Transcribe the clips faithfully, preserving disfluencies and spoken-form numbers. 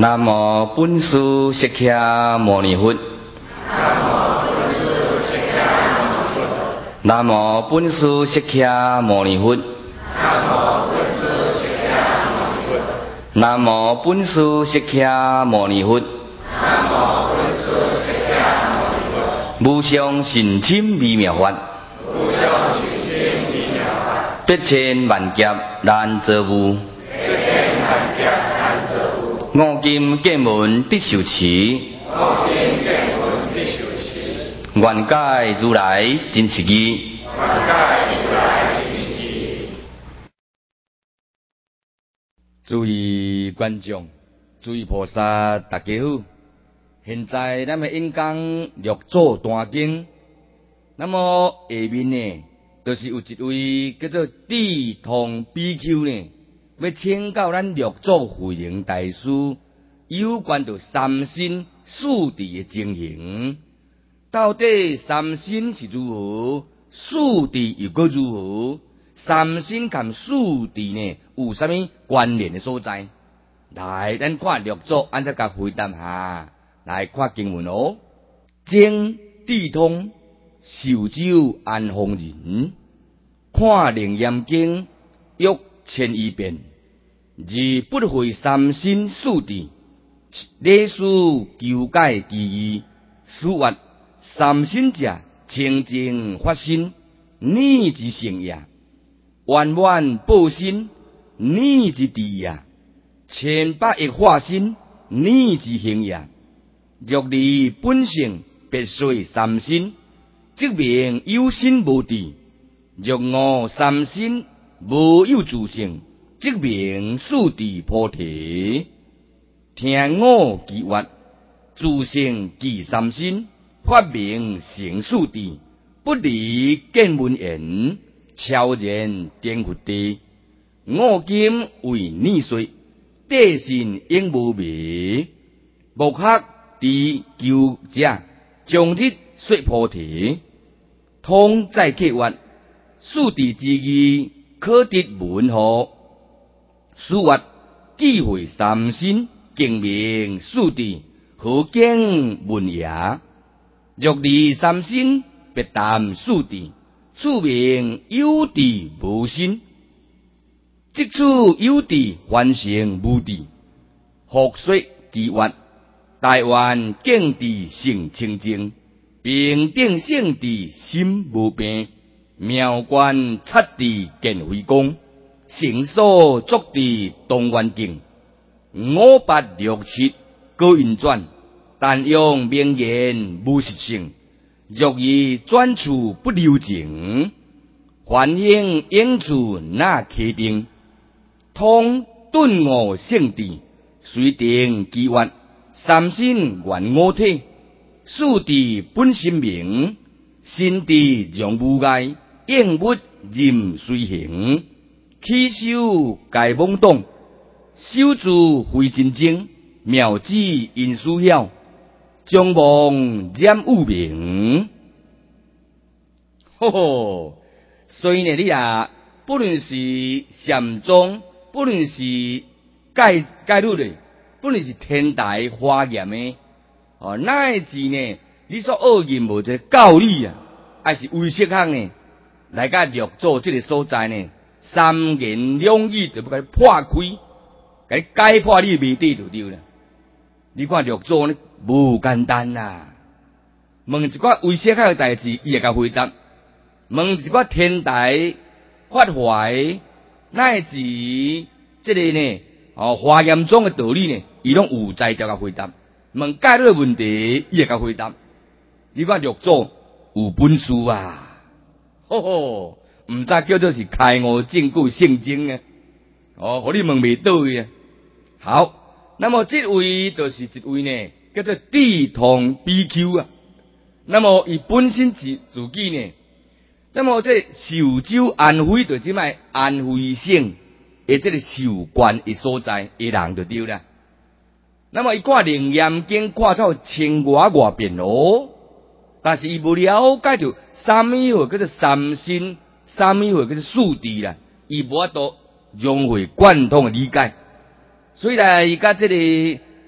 南无本师释迦牟尼佛。南无本师释迦牟尼佛。南无本师释迦牟尼佛。无上甚深微妙法，百千万劫难遭遇。五金见闻得受持，愿解如来真实义。诸位观众，诸位菩萨，大家好。现在咱们演讲六祖坛经，那么下面呢，就是有一位叫做智通比丘呢，要请教咱六祖慧能大师有关到三身四谛的情形。到底三身是如何，四谛又搁如何？三身跟四谛呢，有啥物关联的所在？来，咱看六祖安怎甲回答下。来看经文哦。经智通寿州安丰人，看楞严经约千余遍，而不会三身四谛，历史求解其义。此曰：三身者，清净法身，你之性也；万万报身，你之地也；千百亿化身，你之形也。若离本性，别随三身，即名有身无地；若悟三身，无有自性，即名四谛菩提。听悟其曰：自性即三身，法名成四谛，不离见闻言，超然颠佛地。五经为逆说，地心应无迷。木刻地求者，将日说菩提。通再契曰：四谛之义，可得文何？此曰：既会三身，经名四谛，何经文也？若离三身，别谈四谛，此名有谛无身。即此有谛，凡成无谛。复说其曰：大愿敬谛性清净，平等性谛心无病，妙观察谛见非光，成所作谛当愿境。五八六七各运转，但用名言无实性。若以转处不留情，凡应应处那ခေ定。通顿悟性谛，随定其曰：三身原我体，四谛本心明。心谛容无碍，应物任随行。起修皆懵懂，修自非真正。妙智因需要，将妄染有明。吼吼！所以呢，你啊，不论是禅宗，不论是戒戒律的，不论是天台华严的，哦，乃至呢，你所学任无这教理啊，还是唯识学呢，来甲六祖这个所在呢，三言两语就要甲你破开，甲你解破你谜底就对了。你看六祖呢，无简单呐。问一寡唯识学的代志，伊会甲回答；问一寡天台法怀，乃至这个呢，哦，华严宗的道理呢，伊拢有在调甲回答。问解律问题，伊会甲回答。你看六祖有本事啊！吼吼，毋知叫做是开悟证据圣经啊！哦，互你问袂倒去啊！好。那么这位就是一位呢，叫做智通比丘啊。那么伊本身自自己呢，那么这寿州安徽就即卖安徽省的这个寿关的所在的人就对了。那么伊看楞严经看到千外外遍哦，但是伊无了解到啥物货叫做三身，啥物货叫做四谛啦，伊无法度融会贯通的理解。所以呢，伊甲这个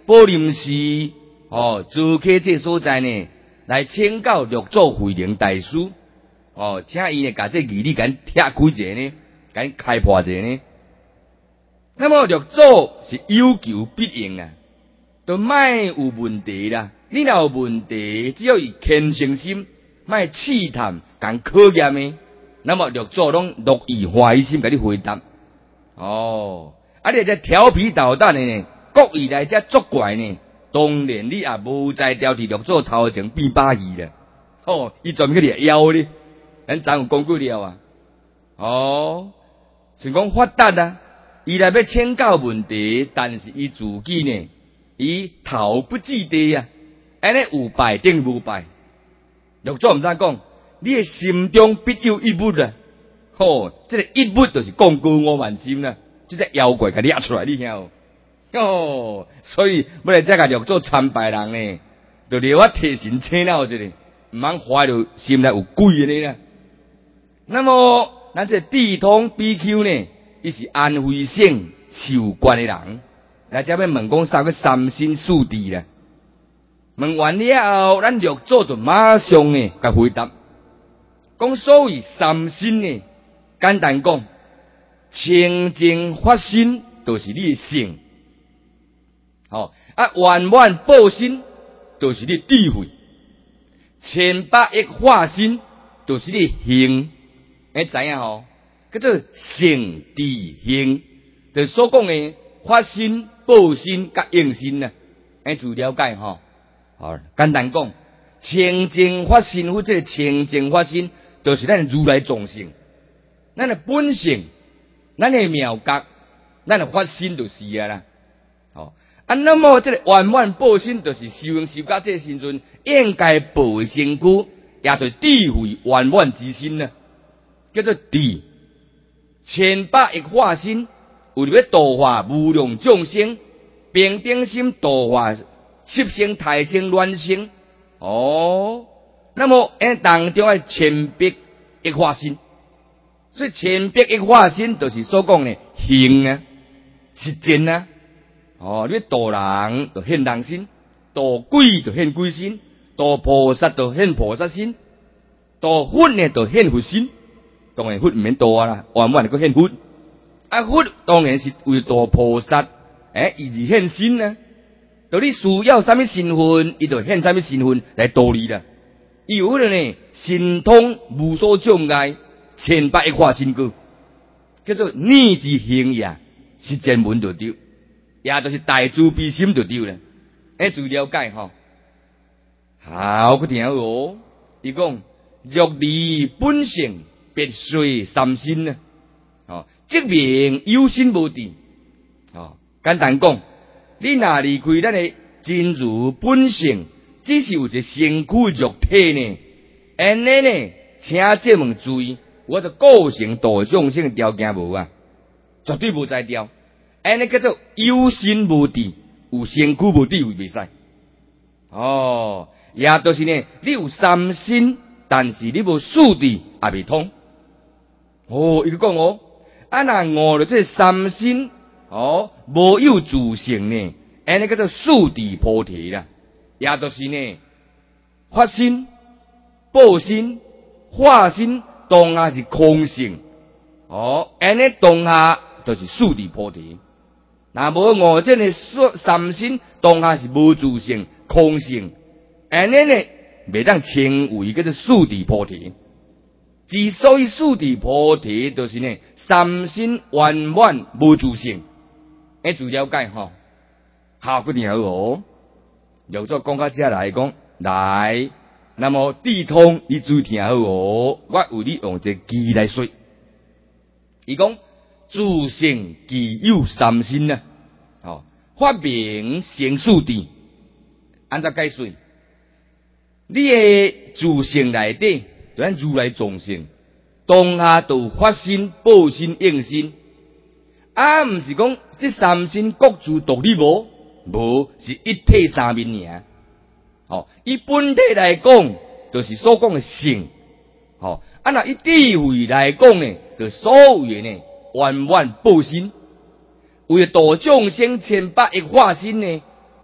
宝林寺哦，竹溪这所在呢，来请教六祖慧能大师哦，请伊呢甲这义理甲拆开者呢，甲开破者呢。那么六祖是有求必应啊，都卖有问题啦。你若有问题，只要以虔诚心，卖试探甲考验呢，那么六祖拢乐意欢喜心甲你回答。哦，啊你这调皮捣蛋的呢，故意来这作怪呢，当然你也无在调伫六祖头前变把戏啦。哦，伊专门去掠妖呢，咱昨有讲过了啊。哦，是讲发达啊，伊来要请教问题，但是伊自己呢，伊头不至地啊，安尼有败定无败。六祖毋知讲，你的心中必有一物啊。哦，这个一物就是讲过我万心啦，这只妖怪给掠出来，你听哦。哦，所以要来这个六祖参拜人呢，就留我提神醒脑一下，唔通怀着心内有鬼的啦。那么，咱这地通 B Q 呢，伊是安徽省寿关的人，来这要问讲三个三心四谛啦。问完了后，咱六祖就马上呢，甲回答，讲所谓三心呢。简单讲，清净发心就是你的性，好、哦、啊，圆满报心就是你的智慧，千百亿化心就是你的行，你知影吼？叫做性智行，就是所讲的发心、报心、甲应心呐，你自了解吼。好、哦，简单讲，清净发心或者清净发心，就是咱如来众性。咱的本性，咱的妙觉，咱的发心就是啊啦。哦，啊，那么这个圆满报心，就是修行修到这时阵，应该报的身躯，也就是智慧圆满之心呢，叫做智。千百亿化身，为了要度化无量众生，平等心度化十生、太生、卵生。哦，那么因当中的千百亿化身。所以千百亿化身就是所讲的行啊、实践啊。哦，你度人就现人心，度鬼就现鬼心，度菩萨就现菩萨心，度佛呢就现佛心。当然佛唔免度啊啦，圆满就现佛。啊，佛当然是为度菩萨，诶，伊是现身啊。就你需要什么身份，伊就现什么身份来度你啦。伊有可能呢，神通无所障碍。千百亿化身句，叫做逆之行也，实践门就对，也就是大慈悲心就对了。哎，注了解吼。好，去听哦。伊讲若离本性，别随三心呢。哦，即名有心无地。哦，简单讲，你若离开咱的真如本性，只是有一个身躯肉体呢。安尼呢，请这门注意。我的个性度众生条件无啊，绝对无在调。安尼叫做有心无地，有身躯无地位袂使。哦，也就是呢，你有三心，但是你无四谛也未通。哦，伊个讲哦，啊那我的这三心哦，无有自性呢，安尼叫做四谛菩提啦。也就是呢，发心、报心、化心。当下是空性，哦，安尼当下就是四谛菩提。那无我这呢三心，当下是无自性、空性，安尼呢未当称为叫做四谛菩提。之所以四谛菩提，就是呢三心圆满无自性。你自了解吼，好个定好哦。由做讲到这来讲来。那么地通你注意听好哦，我为你用一个字来说，伊讲自性具有三心啊，哦，发明成四谛，按照解说，你的自性内底，就咱如来众生，当下都发心、报心、应心，啊，毋是讲这三心各自独立无，无是一体三面尔。哦，以本体来讲，就是所讲的性。哦，啊那以智慧来讲呢，就所有的呢圆满报心，为了度众生千百亿化身呢，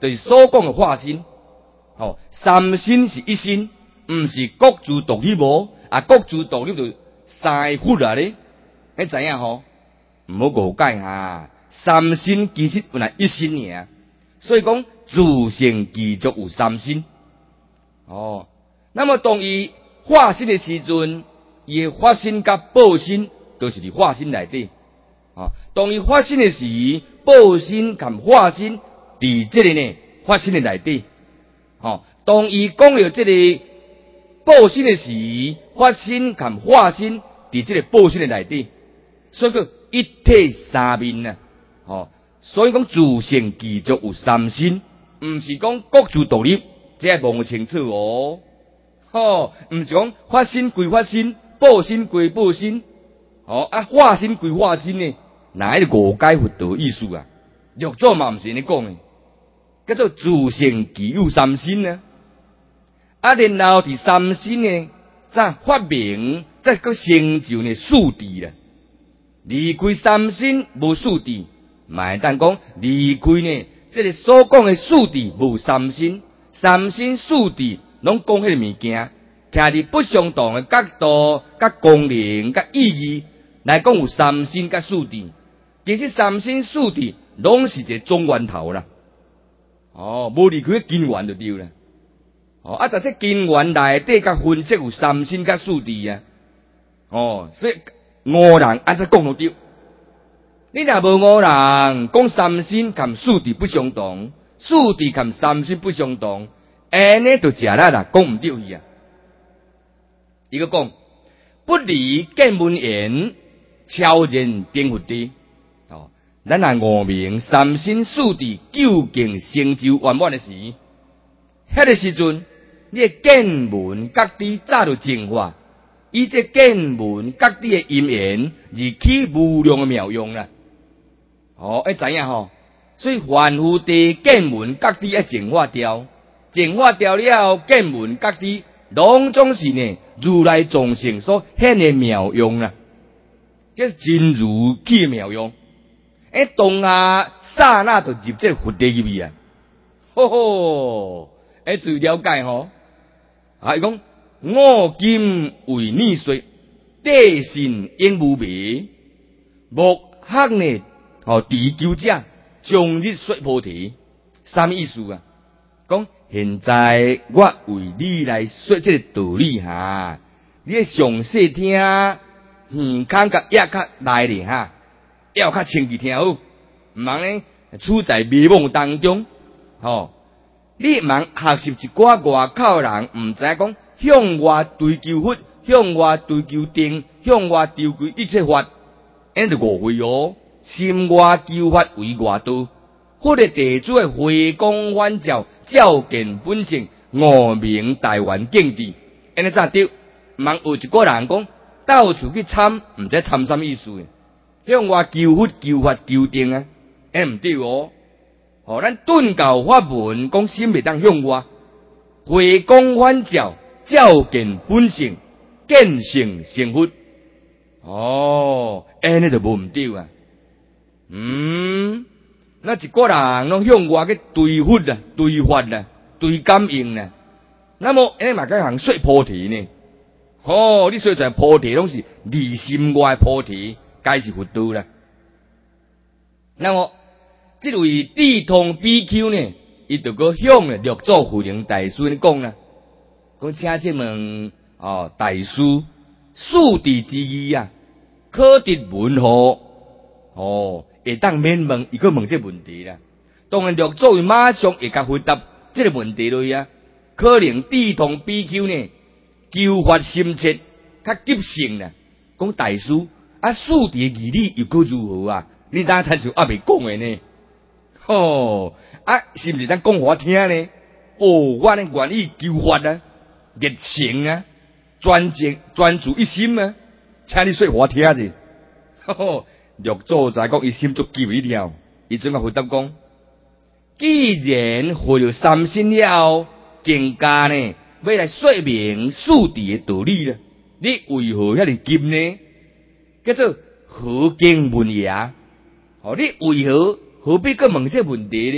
就是所讲的化身。哦，三身是一身，毋是各自独立无，啊，各自独立就三忽啊咧，你知影吼？毋好误解哈，三身其实本来一身尔，所以讲自性具足有三身。哦，那么当伊化身的时阵，伊的化身甲报身都是伫化身内底。哦，当伊发生的时，报身甲化身伫这个呢发生的内底。哦，当伊讲了这个报身的时，发生甲化身伫这个报身的内底，所以叫一体三面啊。哦，所以讲自性具足有三身，毋是讲各自独立，这要望清楚哦。哦，毋是讲发生归发生，报身归报身。哦啊，化身归化身呢，哪一个误解佛道意思啊？六祖嘛毋是安尼讲的，叫做自性具有三身呢。啊，然后伫三身呢，再发明，再个成就呢四谛啦。离开三身无四谛，嘛当讲离开呢，这个所讲的四谛无三身，三身四谛拢讲迄个物件，徛伫不相同的角度、甲功能、甲意义。来讲有三身甲四谛，其实三身四谛拢是一个总源头啦。哦，无离开根源就对啦。哦，啊，在这根源内底甲分析有三身甲四谛啊。哦，所以五人安怎讲都对。你若无五人讲三身甲四谛不相同，四谛甲三身不相同，安尼就食力啦，讲毋对去啊。伊个讲不离见闻言。超然定佛地，哦，咱若悟明三身四谛究竟成就圆满的时，迄个时阵，你的见闻各地早就净化，以这见闻各地的因缘而起无量的妙用啦。哦，要知影吼，所以凡夫地见闻各地要净化掉，净化掉了见闻各地，拢总是呢如来众生所显的妙用啦。叫真如起妙用，诶，当下刹那就入这个佛地入去啊！吼吼，诶，注意了解吼。啊，伊讲我今为你说，地心应无别，木刻呢？哦，地求者终日说菩提，啥物意思啊？讲现在我为你来说这个道理哈，你详细听。耳孔甲耳壳来咧哈，要较清气听好，毋通呢处在迷惘当中。吼、哦，你毋通学习一寡外口人，毋知讲向外追求佛，向外追求定，向外追求一切法，安就误会哦。心外求法为外道，佛的弟子的回光返照，照见本性，悟明大圆境地，安尼才对。毋通有一个人讲。到处去参，毋知参什么意思？向外求佛、求法、求定啊，哎毋对哦。哦，咱顿教法门讲心未当向外，回光返照，照见本性，见性成佛。哦，安尼就无毋对啊。嗯，那一个人拢向外去对佛啊、对法啊、对感应啊，那么安尼嘛该行说菩提呢？哦，你说在菩提拢是离心外菩提，该是佛道啦。那么，这位地通比丘呢，伊就个向了六祖慧能大师呢讲啦，讲请这问哦，大师四谛之义啊，可得文何？哦，会当免问，伊个问这问题啦。当然六祖马上会甲回答这个问题了呀。可能地通比丘呢？求法心切，较急性啦。讲大师啊，四谛义理又可如何啊？你当参像阿未讲的呢？吼啊，是毋是咱讲互我听呢？哦，我呢愿意求法啊，热情啊，专精专注一心啊，请你说互我听者。吼，六祖在讲伊心足急一条，伊怎个回答讲？既然获了三身了，更加呢？要来说明四谛的道理了，你为何遐尼急呢？叫做何经问也？哦，你为何何必去问这问题呢？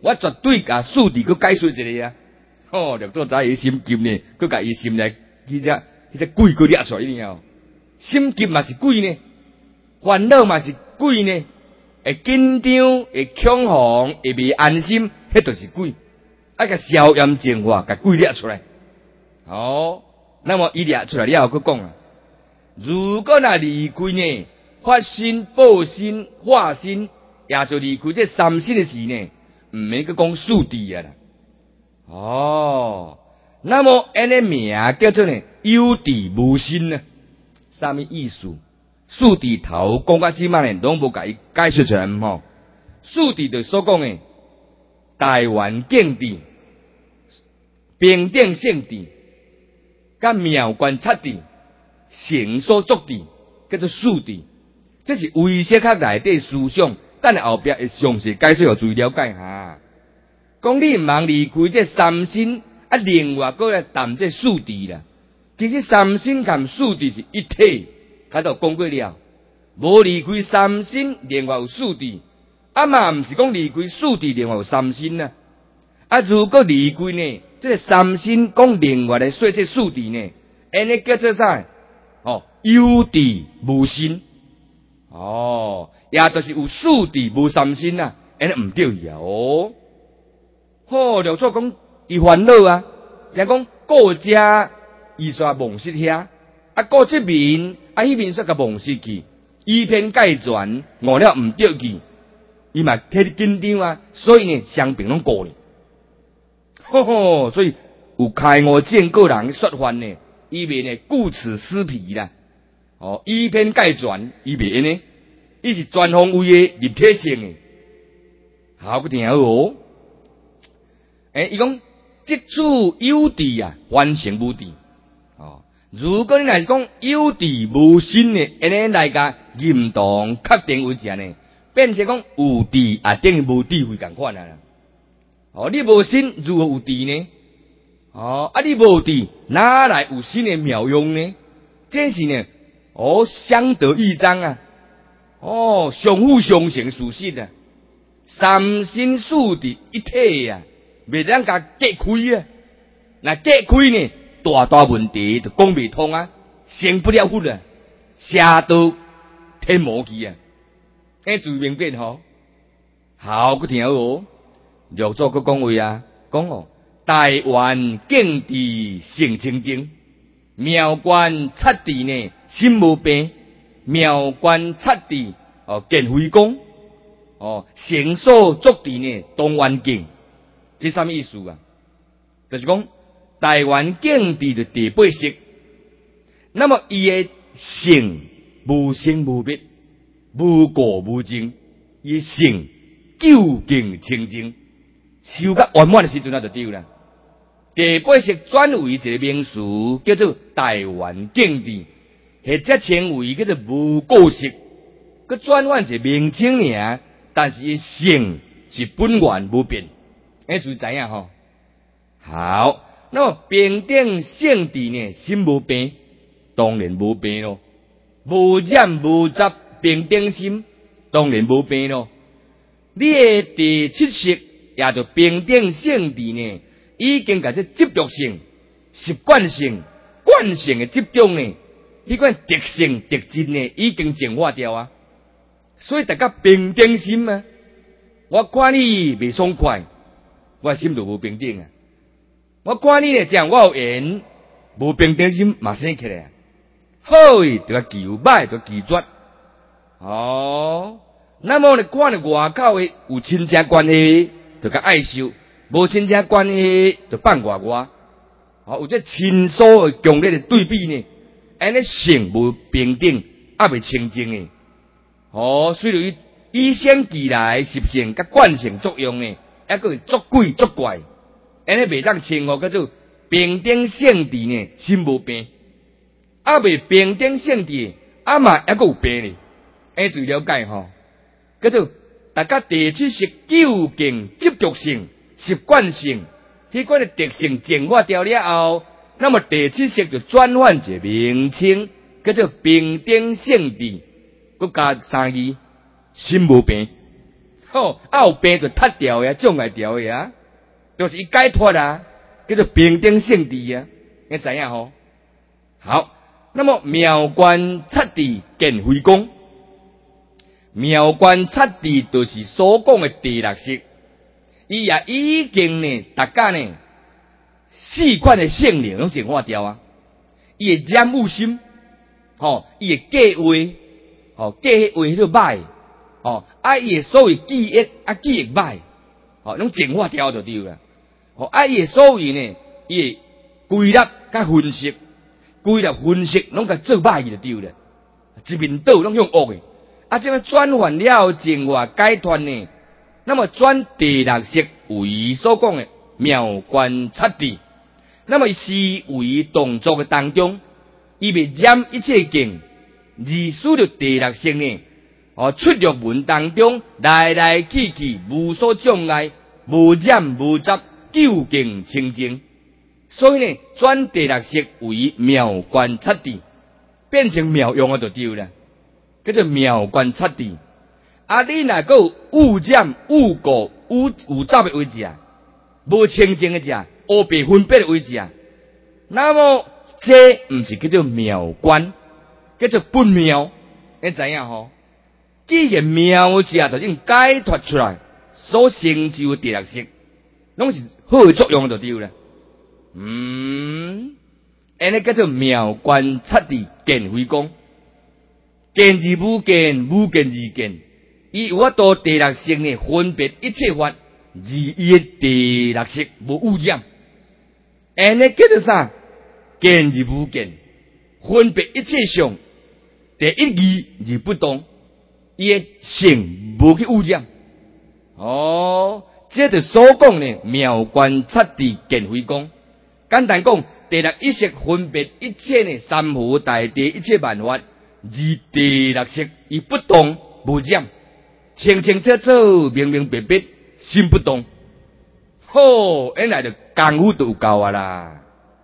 我绝对甲数字佮解说一下啊。哦，六祖早伊心急呢，佮甲伊心内迄只迄只鬼佮掠出来了。心急嘛是鬼呢，烦恼嘛是鬼呢，会紧张、会恐慌、会未安心，迄就是鬼。啊，甲消炎净化，甲鬼掠出来。哦，那么伊掠出来了后，佮讲啊，如果若离开呢，发心、报心、化心，也就离开这三心的时呢，毋免佮讲数字啊啦。哦，那么安尼名叫做呢有地无心呢？啥物意思？数字头讲到即满呢，拢无甲伊解释出来吼。数字就所讲的台湾境地、平等性地、甲妙观察地、成所作地，叫做数字。这是唯识学内底思想，等后壁会详细解释，互注意了解哈。讲你毋茫离开这三心，啊，另外搁来谈这数字啦。其实三心含数字是一体，开头讲过了。无离开三心，另外有数字，啊嘛毋是讲离开数字，另外有三心呐。啊，如果离开呢，这个三心讲另外来说这数字呢，安尼叫做啥？哦，有地无心。哦，也就是有数字无三心呐，安尼毋对呀哦。好，六祖讲伊烦恼啊，听讲顾家伊煞忘失遐，啊顾这面啊迄面煞甲忘失去，以偏概全，误了毋对去，伊嘛摕紧张啊，所以呢双边拢顾呢。吼吼，所以有开悟见个人说法呢，伊袂呢顾此失彼啦，哦以偏概全，伊袂安尼，伊是全方位的立体性的，好不听好哦。诶，伊讲即处有地啊，完成无地。哦，如果你若是讲有地无心的，安尼来甲认同确定为正呢，变成讲有地啊等于无地位共款啊啦。哦，你无心如何有地呢？哦，啊你无地哪来有心的妙用呢？这是呢，哦相得益彰啊，哦相辅相成事实啊，三心四地一体啊。袂当甲隔开啊！那隔开呢，大大问题就讲袂通啊，成不了佛啊，邪道天魔去啊！哎，注意明白吼，好，佮听好哦。六祖佮讲话啊，讲哦，台湾境地性清净，妙观察地呢心无病，妙观察地哦见非光，哦成所作地呢当环境。这什么意思啊？就是讲台湾境地的第八识，那么伊的性无生无灭，无过无尽，伊性究竟清净，修到圆满的时阵，那就对了。第八识转为一个名词，叫做台湾境地，或者称为叫做无过识，佮转换一个名称尔，但是伊性是本源无变。哎，注意知影吼。好，那么平等性地呢，心无病，当然无病咯。无染无杂，平等心，当然无病咯。你的第七识也就平等性地呢，已经甲这执着性、习惯性、惯性的执着呢，迄款特性特质呢，已经净化掉啊。所以大家平等心啊，我看你未爽快。我心就无平等啊！我看你咧讲，我有缘，无平等心嘛生起来啊！好诶，就记住；歹就拒绝。哦，那么你看咧外口诶有亲戚关系，就甲爱受；无亲戚关系，就放外外。哦，有这亲疏诶强烈诶对比呢，安尼性无平等，也未清净诶。哦，虽然伊以先记来习性甲惯性作用呢。还佫作鬼作怪，安尼袂当称呼叫做平等性地呢，心无病；啊未平等性地，啊嘛还佫有病呢。安注意了解吼，叫做大家第七识究竟执着性、习惯性，迄款的特性净化掉了后，那么第七识就转换一个名称，叫做平等性地，佫加三字，心无病。 吼，啊有病就脱掉呀，障碍掉的啊，就是伊解脱啊，叫做平等性智啊，你知影吼？好，那么妙观七地见非公，妙观七地就是所讲的第六识，伊也已经呢，大家呢四款的性能拢净化掉啊，伊的染污心，吼，伊的假话，吼，假话迄个歹，吼，啊伊的所谓记忆啊记忆歹，吼，拢净化掉就对啦，吼，啊伊的所谓呢，伊的归纳甲分析。规粒分析拢甲做歹去就对了，一面倒拢用恶的，啊，这样转换了净化解脱呢？那么转第六识为所讲的妙观七地，那么思维动作的当中，伊未染一切境，而使着第六识呢？哦，出入门当中来来去去无所障碍，无染无杂，究竟清净。所以呢，转第六识为妙观七地，变成妙用啊，就对了，叫做妙观七地。啊，你若个有污染、污垢、污有杂的位置啊，无清净的只，黑白分别的位置啊，那么这不是叫做妙观，叫做不妙。你知影吼？既然妙只就已经解脱出来，所成就的第六识，拢是好的作用就对了。嗯，安尼叫做妙观七地见非公，见而无见，无见而见。伊有法度第六识呢，分别一切法，而伊的第六识无污染。安尼叫做啥？见而无见，分别一切相，第一义而不动，伊的性无去污染。哦，这就所讲呢，妙观七地见非公。简单讲，第六意识分别一切呢，三河大地一切万法，而第六识伊不动无染，清清楚楚、明明白白，心不动。好，原来就功夫就有够啊啦。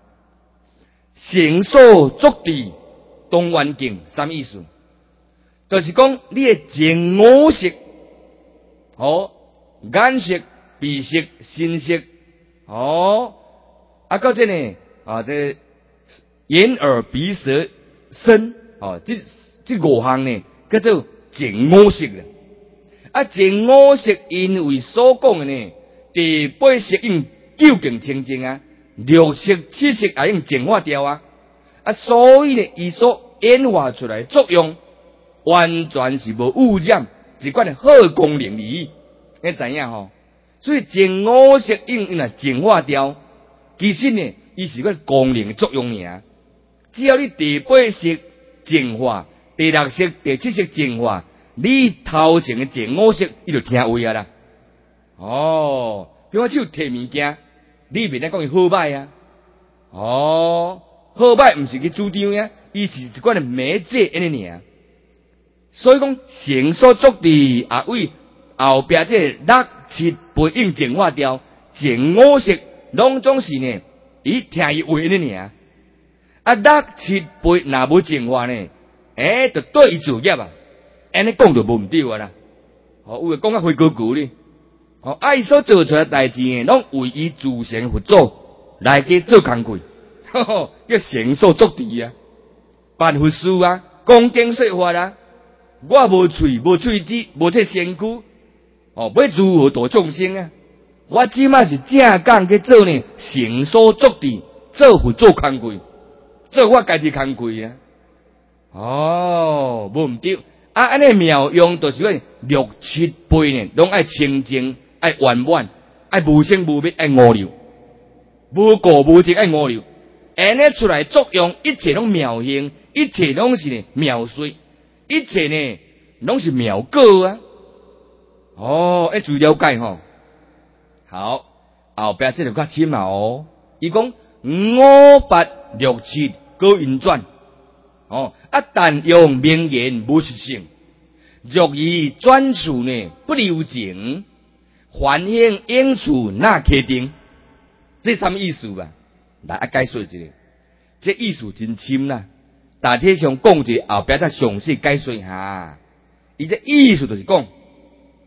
成所作地东缘境，什么意思？就是讲你的前五识，哦，眼识、鼻识、身识，哦。啊，到这呢，啊，这眼耳鼻舌身，哦，这这五项呢，叫做前五识了。啊，前五识因为所讲的呢，第八识应究竟清净啊，六识、七识也应净化掉啊，啊，所以呢，伊所演化出来的作用，完全是无污染，一款的好功能而已。你知影吼？所以前五识应用来净化掉。其实呢，伊是个功能的作用尔。只要你第八识净化，第六识、第七识净化，你头前的前五识，伊就听话啊啦。哦，比方手摕物件，你袂当讲伊好歹啊。哦，好歹毋是去主张呀，伊是一款的媒介安尼尔。所以讲，成所作地也为后壁这六七八应净化掉，前五识。拢总是呢，伊听伊话安尼尔，啊六七八若无净化呢，诶，就对伊作业啊，安尼讲就无毋对啊啦。哦，有诶讲啊灰咕咕哩，哦，啊伊所做出来代志呢，拢为伊自成佛祖来去做工课，呵呵，叫成所作地啊，办佛事啊，讲经说法啊，我无喙无喙齿无这身躯，哦，要如何度众生啊？我即马是正讲去做呢，成所作地，做佛做工课，做我家己工课啊。哦，无毋对，啊，安尼妙用就是讲六七八呢，拢爱清净，爱圆满，爱无生无灭，爱五流，无过无尽，爱五流。安尼出来作用，一切拢妙行，一切拢是呢妙水，一切呢拢是妙果啊。哦，要注意了解吼。好，后壁这就较深啊哦。伊讲五八六七各运转，哦，啊但用名言无实性，若以转处呢不留情，反应应处那确定，这什么意思吧？来啊解说一下，这意思真深啦。大体上讲者后壁再详细解说一下。伊这意思就是讲，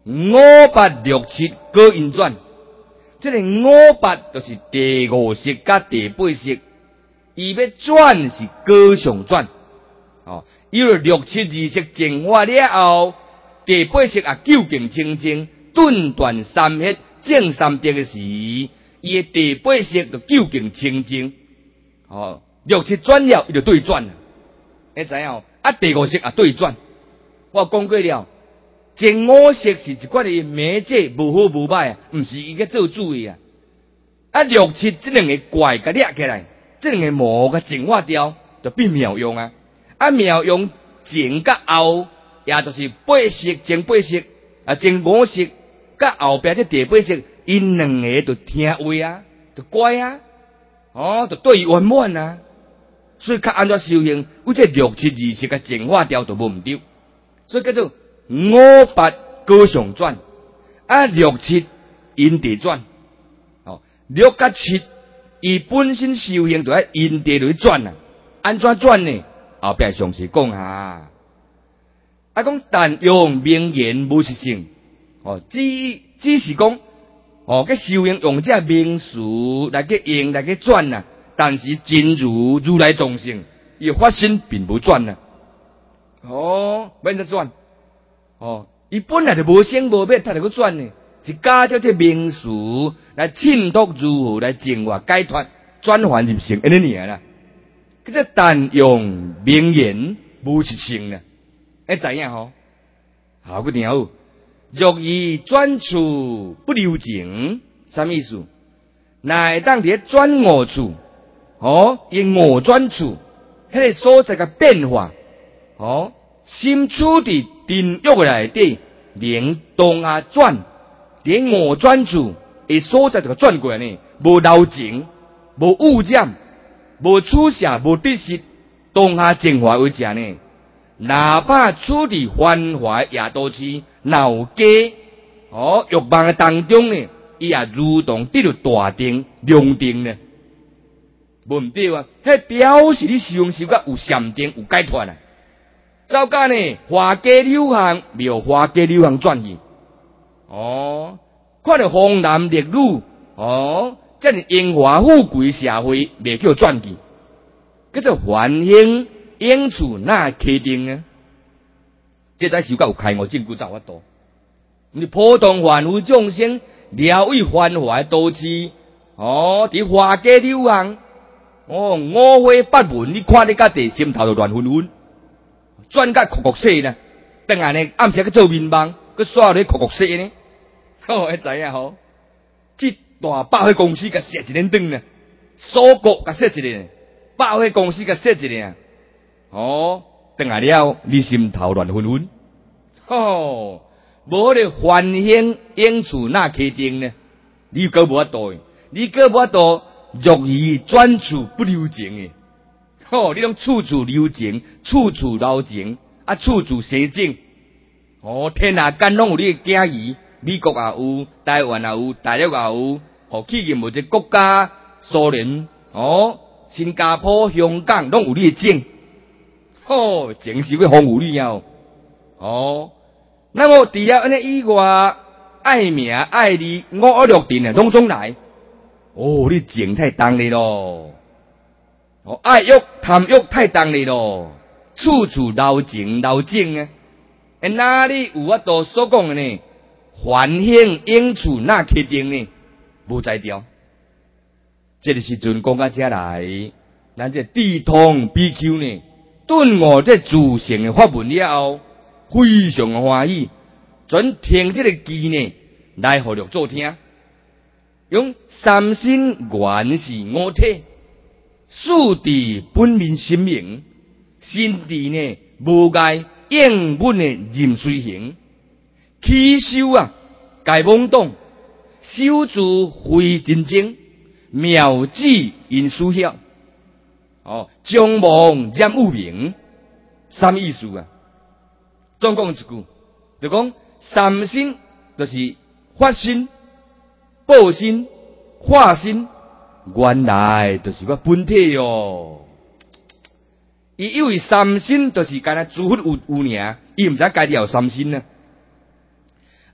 五八六七各运转。这个五八就是第五识甲第八识，伊要转是高上转。哦，因为六七二识净化了后，第八识啊究竟清净，顿断三hết正三德的时，伊的第八识就究竟清净。哦，六七转了，伊就对转了。你知影？啊，第五识啊对转。我讲过了。前五识是一款的媒介，无好无歹啊，毋是伊个做主意啊。啊，六七这两个怪甲掠起来，这两个魔甲净化掉，就变妙用啊。啊，妙用前甲后，也就是八识前八识啊，前五识甲后壁这第八识，因两个就听话啊，就乖啊，哦，就对伊圆满啊。所以较安怎修行，有这六七二识甲净化掉，就无毋对，所以叫做。五八高上转，啊六七因地转，哦六甲七，伊本身修行就喺因地里转啊，安怎转呢？后壁详细讲下。啊讲但用名言无实性，哦只只是讲，哦个修行用这名词来去用来去转啊，但是真如如来众生，伊发心并不转啊，哦免得转。哦，伊本来就无生无灭，他就去转呢，是加这这名词来衬托如何来净化解脱转换入性，安尼尔啦。佢这但用名言无实性啦，你知影吼？好，佢听好，若以转处不留情，什么意思？乃当伫转五处，哦，以五转处，迄个所在嘅变化，哦，心处伫。定欲内底，连东下转，连五转处，诶所在就转过来呢，无留情，无污染，无取舍，无得失，当下净化为者呢。哪怕处伫繁华夜都市闹街，哦欲望的当中呢，伊也如同得到大定、量定呢。无毋对啊，迄表示你修修甲有禅定、有解脱啊。走甲呢，花街流行，庙花街流行转去。哦，看到红男绿女，哦，这是荣华富贵社会，未叫转去，叫做繁兴应处那开定啊。这才是有开悟证据才有法度。你普通凡夫众生，了为繁华都市，哦，伫花街流行，哦，五花八门，你看你家地心头就乱纷纷。转甲酷酷洗呢，等下呢暗时去做面梦，去刷咧酷酷洗呢，哦，会知影吼？去大百货公司甲设一个灯呢，锁国甲设一个，百货公司甲设一个，哦，等下了你心头乱纷纷，哦，无咧繁兴应处那开定呢，你个无法度，你个无法度若以转处不留情诶。哦，你拢处处留情，处处留情，啊，处处写正。哦，天下间拢有你嘅囝儿，美国也有，台湾也有，大陆也有。哦，企业某一个国家，苏联，哦，新加坡、香港拢有你嘅正。哦，正是要丰富你哦。哦，那么除了安尼以外，爱名爱利五恶六尘啊，拢总来。哦，你正太重哩咯。哦，爱欲贪欲太重哩咯，处处留情留情啊！诶，哪里有法度所讲的呢？繁兴应处那开定呢？无在调。这个时阵讲到这来，咱这地通 B Q 呢，顿悟这自性的法门了后，非常欢喜，准听这个机呢来互着做听，用三心原是五体。素地本面心明，心地呢无碍应本的任随行，起修啊该懵懂，修自非真正，妙智因殊晓。哦，将妄染有明，什么意思啊？总讲一句，就讲三心就是发心、报心、化心。原来就是我本体哟，伊以为三心就是干那诸佛有有尔，伊毋知家己有三心呢。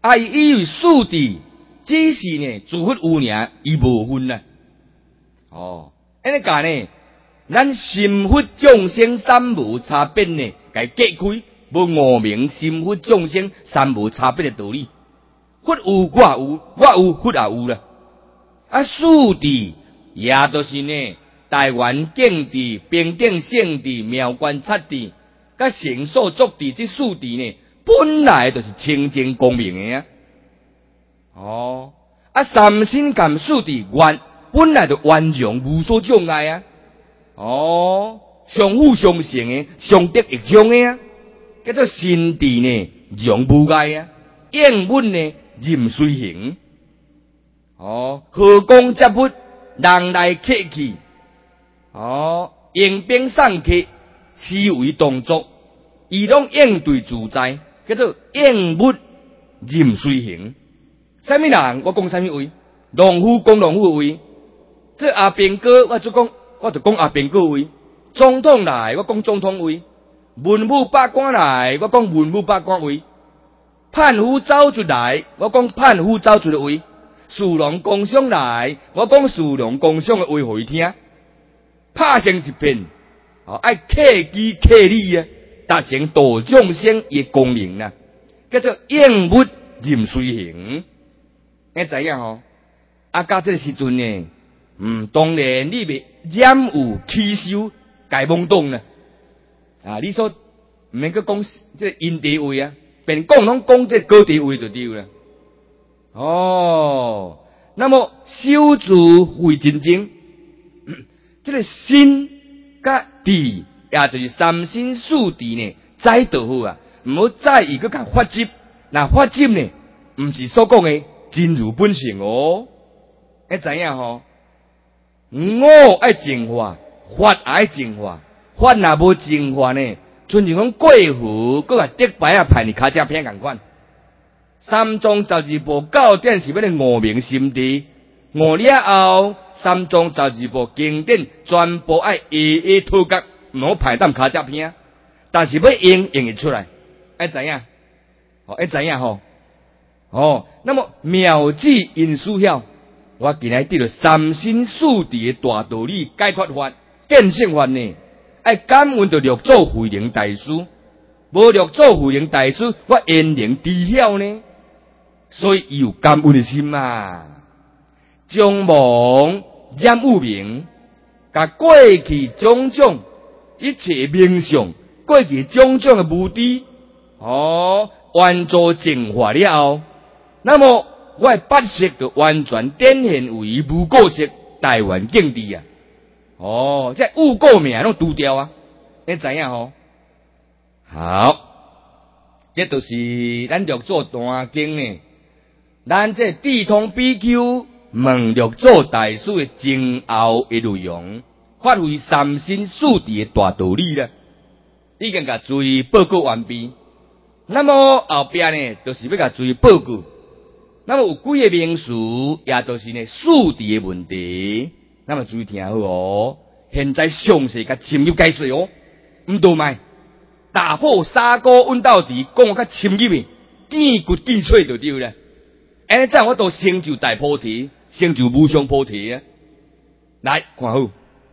啊，伊以为树地只是呢自佛有尔，伊无分啦。哦，安尼讲呢，咱心佛众生三无差别呢，该解开，无五明心佛众生三无差别的道理。佛有我有，我有佛也有啦。啊，树地也就是呢，台湾境地、平等圣地、妙观察地、甲成所作地这树地呢，本来就是清净光明的啊。哦，啊，三身甘树地原本来就圆融无所障碍啊。哦，相辅相成的，相得益彰的啊，叫做心地呢容无碍啊，应运呢任随行。哦，河光接物，人来客去。哦，迎宾送客，思维动作，伊拢应对自在，叫做应物任随行。啥物人我讲啥物位，农夫讲农夫位，这阿兵哥我就讲，我就讲阿兵哥位。总统来我讲总统位，文武百官来我讲文武百官位，判夫走出来我讲判夫走出的位。树龙工商来，我讲树龙工商的话互伊听，拍成一片，哦，爱客机客理啊，达成度众生的功能啦，叫做应物任随行。你知影吼？啊，到这个时阵呢，嗯，当然你袂染有起修改懵懂啦。啊，你说唔免个讲这个因地位啊，便讲拢讲这高地位就对啦。哦，那么修持慧真经，这个心甲地，也就是三身四地呢，栽就好啊，唔好在意个甲法执。那法执呢，唔是所讲的真如本性哦。你知影吼？我爱净化，法爱净化，法若无净化呢，纯像讲过河，搁甲竹牌啊派你卡车片共款。三藏十二部教典是要咧五明心地，五了后，三藏十二部经典全部爱一一讨角，唔好排当卡车片，但是要用用会出来，爱知影？哦，爱知影吼？哦，那么妙智因思晓，我今日得到三身四地的大道理解脱法、见性法呢，爱感恩到六祖慧能大师，无六祖慧能大师，我因能知晓呢。所以有感恩的心啊，将妄染有明，甲过去种种一切名相，过去种种的目的，哦，完全净化了后，那么我的八识就完全展现为无过色台湾境地啊！哦，这有过名拢除掉啊！你知影吼？好，这就是咱六祖大经呢。咱这智通比丘问六祖大师的前后的内容，发挥三身四地的大道理啦，已经甲注意报告完毕。那么后边呢，就是要甲注意报告。那么有几个名词，也都是呢四地的问题。那么注意听好哦。现在详细甲深入解说哦，唔多卖，打破砂锅问到底，讲较深入的，见骨见髓就对啦。安尼这样我都成就大菩提，成就无上菩提啊！来看好，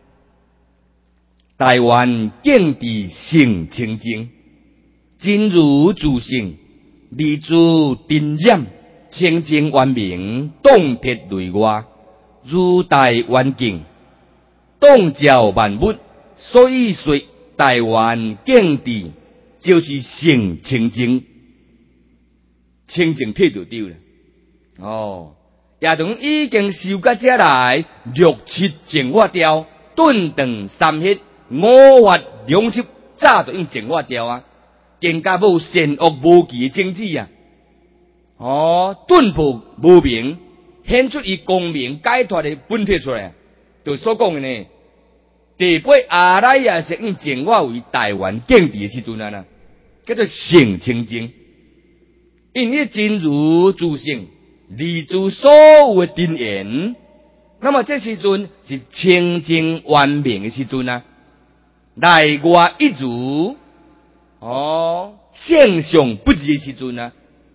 台湾境地性清净，真如自性，立足真染，清净圆明，洞铁内外，如大圆镜，洞照万物。所以说，台湾境地就是性清净，清净体就对了。哦，也从已经修到这来，六七净化掉，顿顿三hết，五法两七早就用净化掉啊，更加无善恶无忌的政治啊。哦，顿步无明，显出伊光明解脱的本体出来，就所讲的呢，第八阿赖耶识用净化为台湾境地的时阵啊啦，叫做性清净，因为真如自性。立足所有的真言，那么这时阵是清净圆明的时阵啊，内外一如，哦，现象不二的时阵啊，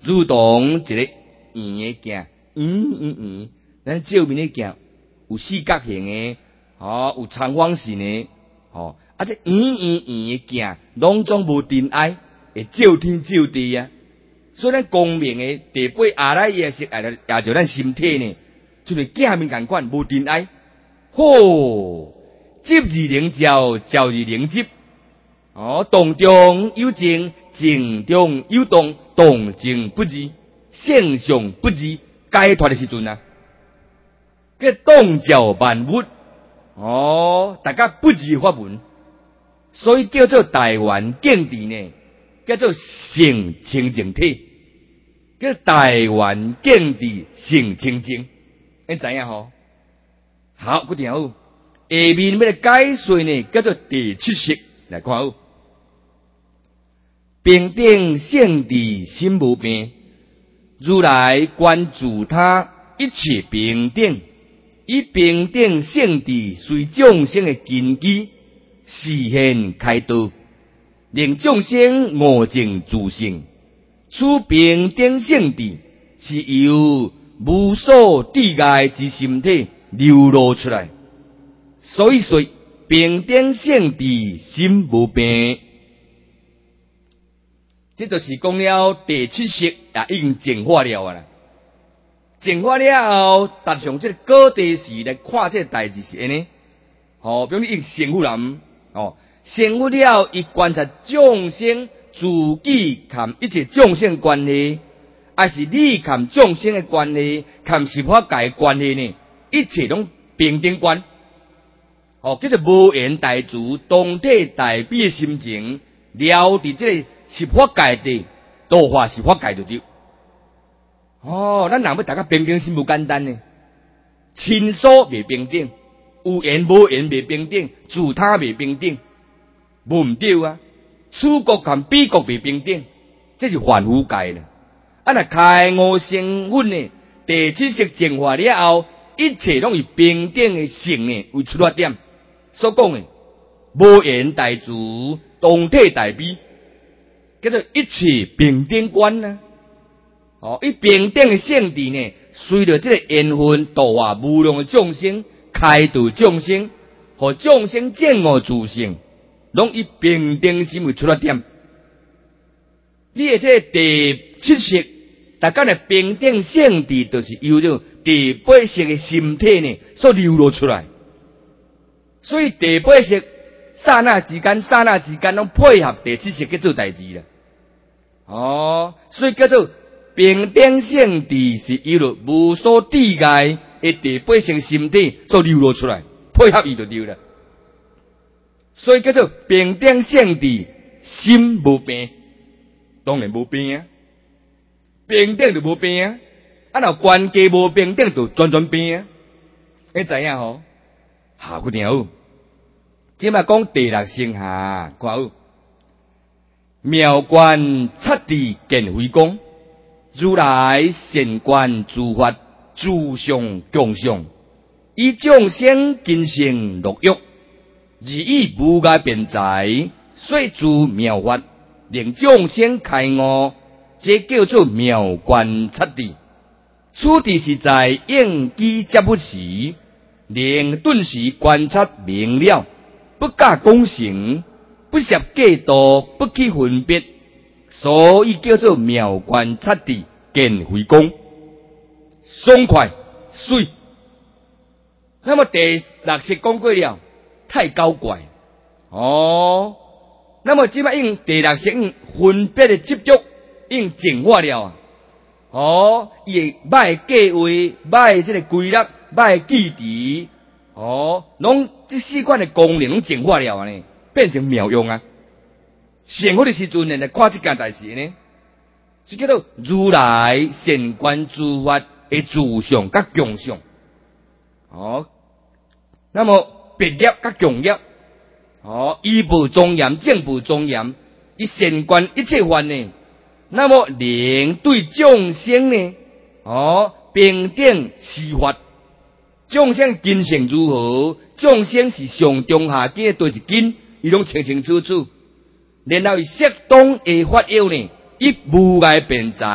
如同一个圆的镜，圆圆圆，咱照面的镜有四角形的，哦，有长方形的，哦，啊，这圆圆圆的镜，拢总无尘埃，会照天照地啊。所以咱光明的第八阿赖耶识，也也就咱身体呢，就是镜面共款，无尘埃。吼，接而能照，照而能接。哦，动中有静，静中有动，动静不二，现象不二，解脱的时阵啊，个动照万物。哦，大家不二法门，所以叫做大圆镜智呢，叫做性清净体，叫大圆镜智性清净。你知影吼？好，不听好。下面要解说呢，叫做第七识，来看好。平等性智心无变，如来关注他一切平等，以平等性智随众生的根基示现开导，令众生悟证自性。此平等性智是由无所障碍之心体流露出来，所以说平等性智心无变。这就是讲了第七识也已经净化了啊啦，净化了后，踏上这个高地时来看这个代志是安尼。哦，比如你已成佛人，哦，成佛了，伊观察众生自己和一切众生关系，还是你和众生的关系，和十法界的关系呢？一切拢平等观。哦，叫做无缘大慈，同体大悲的心情，了伫这个十法界的度化十法界就对。哦，咱若要大家平等心无简单呢，亲疏未平等，有缘无缘未平等，自他未平等，无毋对啊。此国和彼国未平等，这是凡夫界了。啊，若开悟成佛呢，第七识净化了后，一切拢以平等的性呢为出发点。所讲的无缘大慈，同体大悲，叫做一切平等观啊。哦，以平等的性智呢，随着这个缘分度化无量的众生，开导众生，和众生证悟自性，拢以平等心为出发点。你的这第七识，大家的平等性智，就是由着第八识的心体呢所流露出来。所以第八识刹那之间，刹那之间拢配合第七识去做代志啦。哦，所以叫做平等性智是由着无所障碍的第八识心体所流露出来，配合伊就对了。所以叫做平等性智心无变，当然无变啊，平等就无变啊，啊若关系无平等就全全变啊，你知影吼？好，固定好。即摆讲第六性下，看好。妙观彻地见慧光，如来显观诸法，诸相共相，以众生根性乐欲，而以无碍辩才，说诸妙法，令众生开悟，这叫做妙观彻地。此地是在应机接不时，令顿时观察明了，不假功成，不涉计度，不去分别，所以叫做妙观彻地见慧光，爽快水。那么第六识讲过了，太高怪哦。那么即摆用第六识用分别的执着，用净化了啊。哦，伊歹计划，歹这个规律，歹记忆，哦，拢这四款的功能拢净化了呢，变成妙用啊。成佛的时阵呢，来看这件代志呢，是叫做如来显观诸法的自相甲共相。哦，那么别业甲共业，哦，依不庄严，正不庄严，以显观一切法呢。那么令对众生呢，哦，平等施法，众生根性如何，众生是上中下根的对一根，伊拢清清楚楚。然后以适当的法要呢，以无碍辩才，度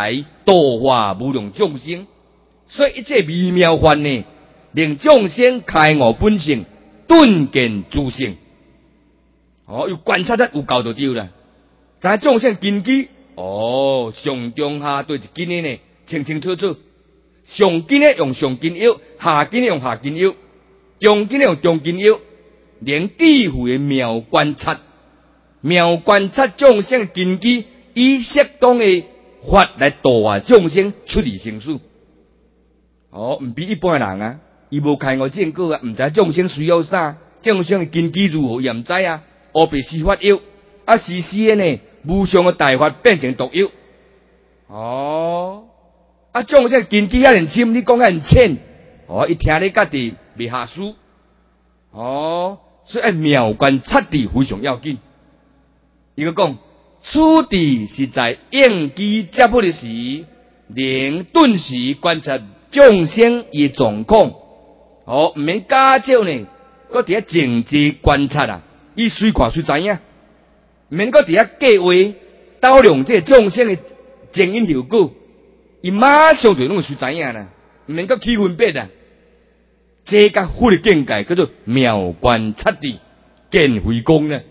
度化无量众生。所以一切微妙法呢，令众生开悟本性，顿见自性。哦，有观察得有够就对啦。知众生根基，哦，上中下对一根的呢，清清楚楚。上根的用上根药，下根的用下根药，中根的用中根药，连智慧的妙观察，妙观察众生根基，以适当的法来度化众生出离生死。哦，唔比一般人啊，伊无开悟正果啊，唔知众生需要啥，众生的根基如何，也唔知啊。黑白施法药，啊时时的呢，无上的大法变成毒药。哦，啊众生根基遐尼深，你讲遐尼浅，哦，一听你家己未下书。哦，所以妙观察地非常要紧。伊个讲，此地是在应机接不的时，能顿时观察众生伊状况。哦，唔免假照呢，搁伫遐静止观察啊，伊随看随知影，唔免搁伫遐计划导量这众生的前因后果，伊马上就拢会随知影啦，唔免搁起分别啊。这个佛的境界叫做妙观察地见慧功呢。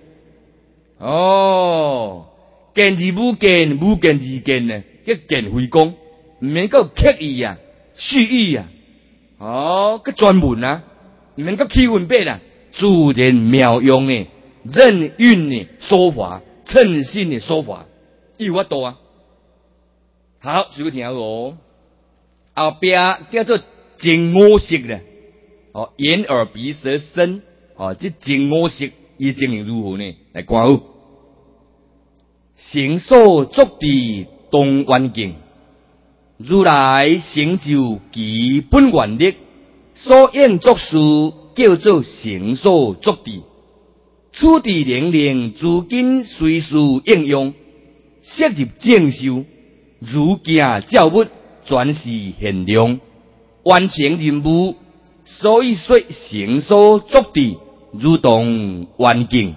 哦，见而无见，无见而见呢，叫见慧功，唔免搁刻意啊、蓄意啊，哦，个专门啊，唔免搁起分别啦，自然妙用呢，任运呢说法，称心的说法，有法度啊。好，随个听哦，后边叫做净五识咧。哦，眼耳鼻舌身，哦，这净五识，伊经营如何呢？来看好，行所作地动缘境，如来成就其本愿力，所应作事叫做行所作地。此地灵灵，诸经随时应用，摄入正修，如镜照物，全是限量，完成任务。所以说，行所作地如同环境，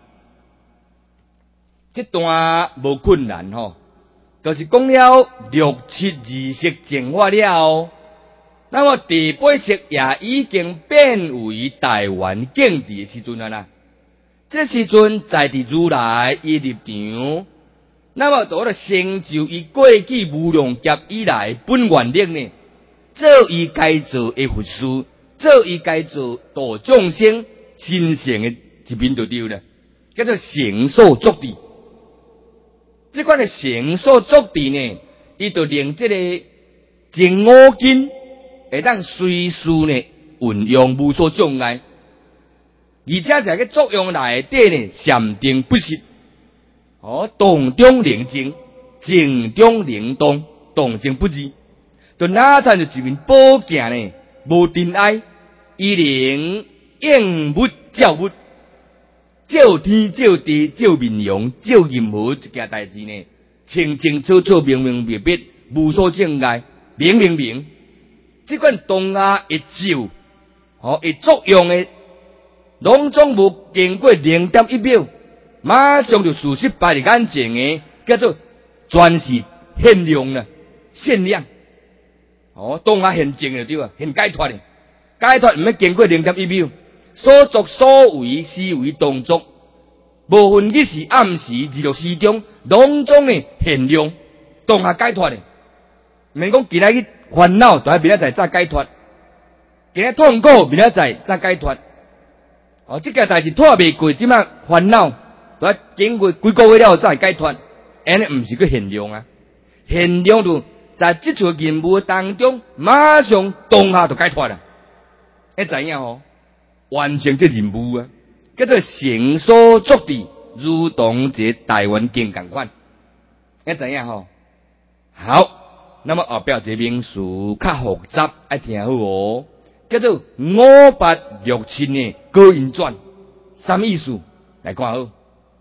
这段无困难吼，就是讲了六七二识净化了，那么第八识也已经变为大圆境地的时阵啊啦。这时阵在地如来伊立场，那么到了成就伊过去无量劫以来本愿力呢，做伊该做的佛事。做伊该做度众生心性的一面就对了，叫做行所作地。这款的行所作地呢，伊就令这个净五根会当随时呢运用无所障碍，而且在个作用内底呢禅定不息。哦，动中宁静，静中灵动，动静不移。就哪参就一面宝镜呢，无尘埃。伊能应物照物，照天照地照面容，照任何一件代志呢，清清楚楚、明明白白，无所障碍，明明明。这款动啊一照，哦，一作用的，拢总无经过零点一秒，马上就事实摆伫眼前的，叫做全是限量啦，限量。哦，动啊现净就对啊，现解脱的。解脱唔要经过零点一秒，所作所为思维动作，无分日时暗时日落时中，拢总的限量，当下解脱的。免讲今仔日烦恼，就喺明仔载再解脱；今仔痛苦，明仔载再解脱。哦，这件代志拖未过，即摆烦恼，就喺经过几个月了再解脱。安尼唔是个限量啊，限量就在这处任务当中，马上当下就解脱了。会知影吼，完成这任务啊，叫做行所作地，如同这大圆镜共款。会知影吼？好，那么后边这名词较复杂，爱听好哦，叫做五八六七的高音转，什么意思？来看好，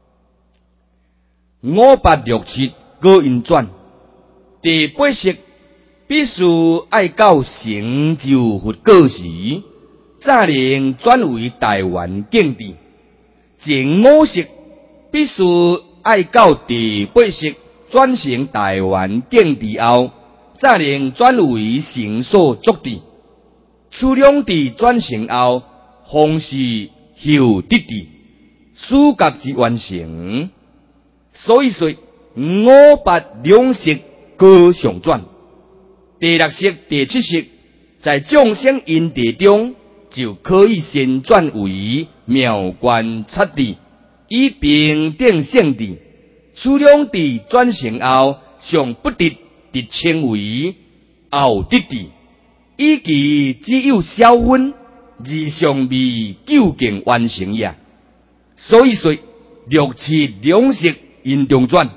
五八六七高音转，第八识必须爱到成就佛果时。才能转为大圆境地，前五识必须爱到第八识转成大圆境地后， 才能转为成所足地。此两地转成后，方是后得地，数格之完成。所以说，五八两识各相转。第六识、第七识在众生因地中，就可以先转为妙观察地，以平等性地。此两地转成后，尚不得得称为后得地，以其只有小分，而尚未究竟完成也。所以说，六七两识因中转，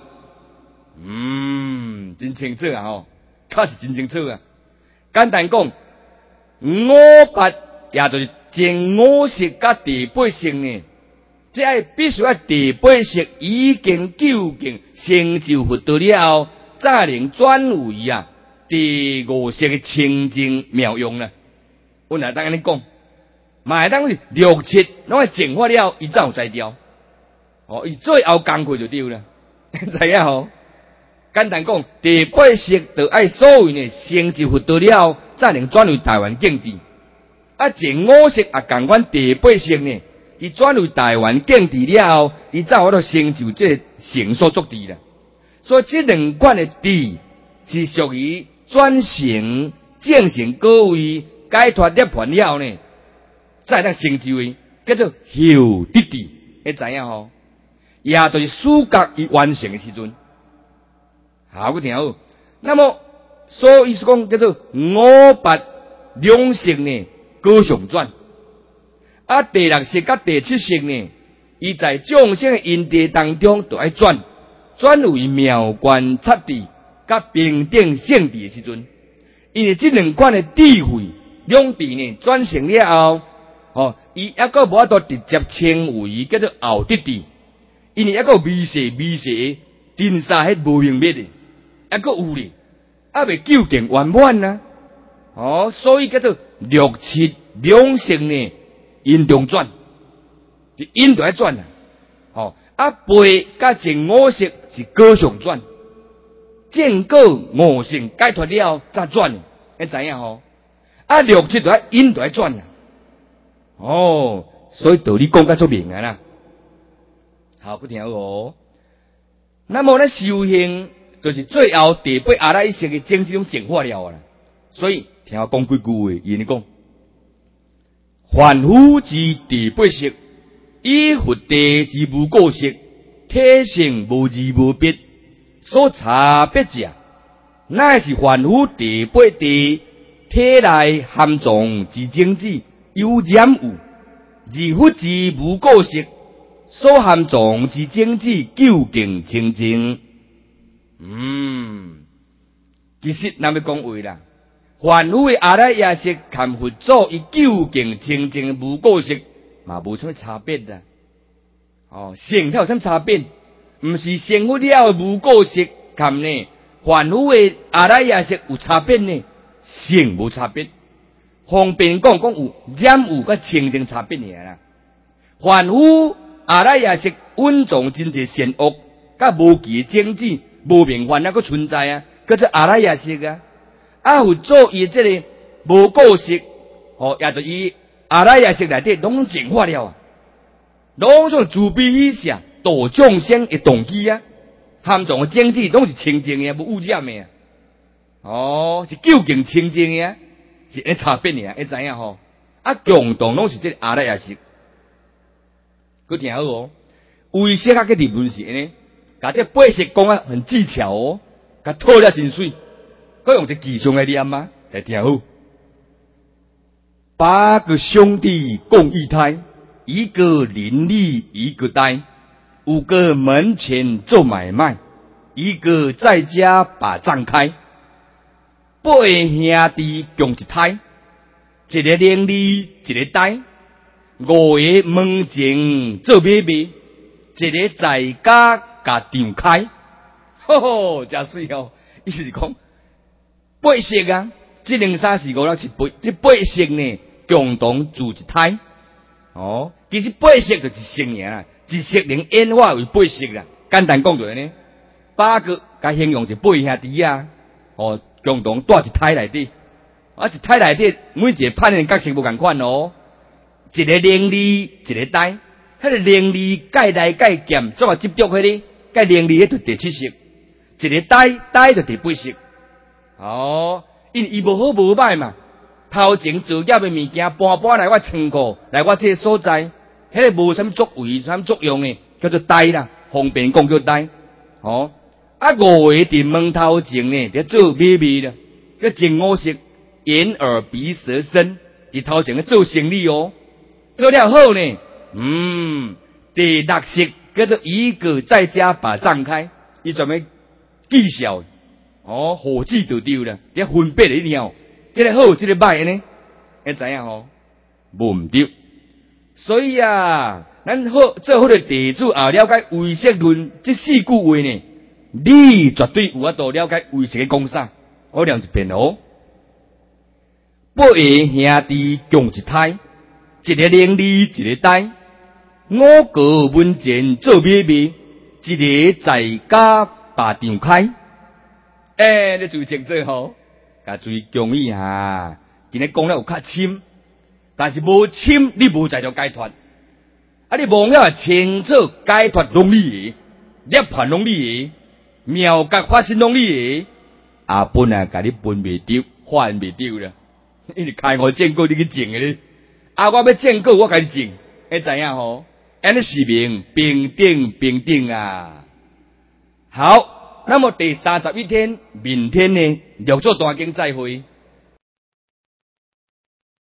嗯，真清楚啊！吼，确实真清楚啊。简单讲，五八也就是前五识甲第八识呢。即系必须要第八识已经究竟成就佛道了，才能转为啊第五识的清净妙用啦。阮来当安尼讲，嘛会当是六七拢会净化了，伊才有才调。哦，伊最后工课就对啦，知影吼？简单讲，第八识就爱所有呢成就佛道了，才能转为台湾境地。啊，前五识也共款第八识呢。伊转为台湾境地了后，伊才有法度成就这个成所足地啦。所以这两款的地是属于转成、正成各位解脱涅槃了后呢，才能成就的，叫做后得地，会知影吼？也就是数格伊完成的时阵，好，我听好。那么，所以意思讲叫做五八两识呢，各相转。啊，第六识甲第七识呢，伊在众生的因地当中，都爱转转为妙观察地甲平等性地的时阵，因为这两款的智慧两地呢转成了后，哦，伊抑个无法度直接称为叫做后得地，因为抑个微细微细真沙迄无明灭的，抑个有咧，啊未究竟圆满啊，哦，所以叫做六七两识呢。因中转，是因就爱转啦，哦，啊八甲前五识是各相转，正果五性解脱了才转，你知影吼？啊六七就爱因就爱转啦，哦，所以道理讲甲足明啊啦，好，不听好哦。那么咧修行就是最后第八阿赖识的精神净化了啦，所以听我讲几句话，伊尼讲。凡夫之第八识，以佛地之无过识，体性无异无别，所差别者，乃是凡夫第八地体内含藏之精子有染有，而佛之无过识，所含藏之精子究竟清净。嗯，其实咱要讲话啦。凡夫的阿赖耶识，含佛祖伊究竟清净无过识，嘛无什么差别啦。哦，性它有什么差别？毋是成佛了无过识，含呢凡夫的阿赖耶识有差别呢？性无差别。方便讲讲有染有甲清净差别尔啦。凡夫阿赖耶识蕴藏真济善恶，甲无记种子、无明烦恼佫存在啊，叫做阿赖耶识啊。啊，佛祖伊这个无过识，哦，也就伊阿赖耶识内底拢净化了啊，拢从慈悲喜舍度众生的动机啊，含藏的种子拢是清净的，无污染的啊，哦，是究竟清净的啊，是安差别的啊，你知影吼？啊，共同拢是这个阿赖耶识，佮听好哦。为些啊个理论是安尼，甲这八识讲啊很技巧哦，甲套了真水。佮用这技术来念吗？来听好。八个兄弟共一胎，一个邻里一个呆，五个门前做买卖，一个在家把账开。八个兄弟共一胎，一个邻里一个呆，五个门前做买卖，一个在家甲店开。吼吼，真水哦！意思是讲。八识啊，这两三四五六七八，这八识呢共同住一胎。哦，其实八识就是成名啦，一识能演化为八识啦。简单讲就是呢，八个甲形容是八兄弟啊，哦， 共同带一胎内底，啊一胎内底每一个判的角色无共款哦，一个能力，一个呆，迄个能力介来介减，怎啊接触迄个？介能力迄就第七色，一个呆呆就第八色。哦，因伊无好无歹嘛，头前作业的物件搬搬来我仓库，来我这个所在，迄个无啥物作为，啥物作用的，叫做呆啦，方便讲叫呆。哦，啊五个伫门头前呢，伫做秘密啦，叫前五色，眼耳鼻舌身，伫头前咧做生理哦，做了好呢，嗯，第六色叫做一个在家把账开，伊专门技巧。哦，火气就对了，你分别了一定要，这个好，这个歹呢，会知影吼？无毋对，所以啊，咱好做好个地主啊，了解唯识论这四句话呢，你绝对有法度了解唯识的讲啥。我念一遍哦。八个兄弟共一胎，一个能力一个呆，五个门前做秘密，一个在家把场开。诶、欸，你注意清楚吼，甲注意讲一下。今日讲了有较深，但是无深，你无在着解脱。啊，你忘了清楚解脱拢你的，涅槃拢你的，妙觉发生拢你的。啊，本来甲你分袂着，发现袂着啦。因为开我证据你去证的咧。啊，我要证据，我甲你证，会知影吼？安尼是明平等平等啊。好。那么第三十一天，明天呢，六祖大经再会。